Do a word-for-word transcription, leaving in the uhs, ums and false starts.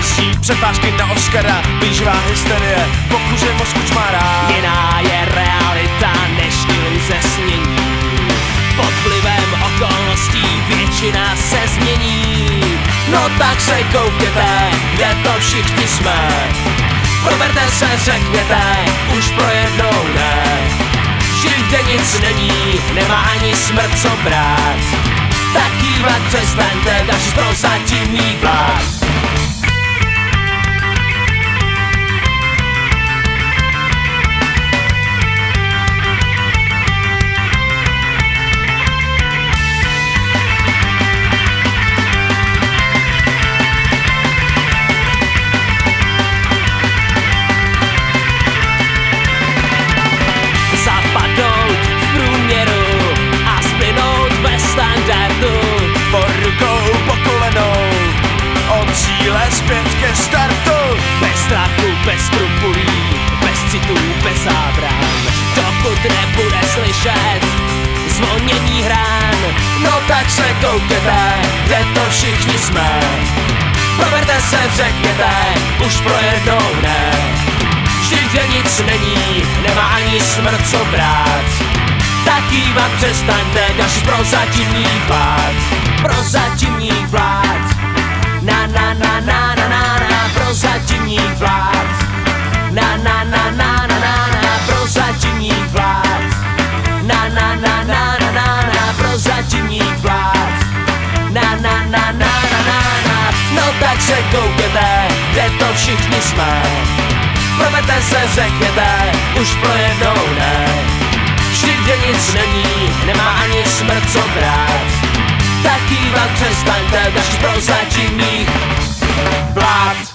nenávistí, přepážky na Oscara, výživá hysterie, pokuře mozku čmará. Jiná je realita než iluze snění. Pod vlivem okolností většina se změní. No tak se koukněte, kde to všichni jsme. Proberte se, řekněte, už pro jednou ne. Vždyť kde nic není, nemá ani smrt co brát. Tak kývat přestaňte, další prozatímní vlád. Zapadnout v průměru a splynout ve standardu. Pod rukou po kolenou, od cíle zpět ke startu. Bez strachu, bez skrupulí, bez citů, bez zábran. Dokud nebude slyšet zvonění hrán. No tak se koukněte, kde to všichni jsme. Proberte se, řekněte, už pro jednou ne. Vždyť kde nic není, nemá ani smrt co brát. Tak kývat přestaňte, další prozatímní vlád. Prozatímní vlád. Na na na na na na na. Prozatímní vlád. Na na na na na na na. Prozatímní vlád. Na na na na na na na. Prozatímní vlád. Na na na na na na na. No tak se koukněte, kde to všichni jsme. Proberte se, řekněte, už pro jednou ne. Vždyť kde nic není, nemá ani smrt co brát. Tak kývat přestaňte, další prozatímních Vlád.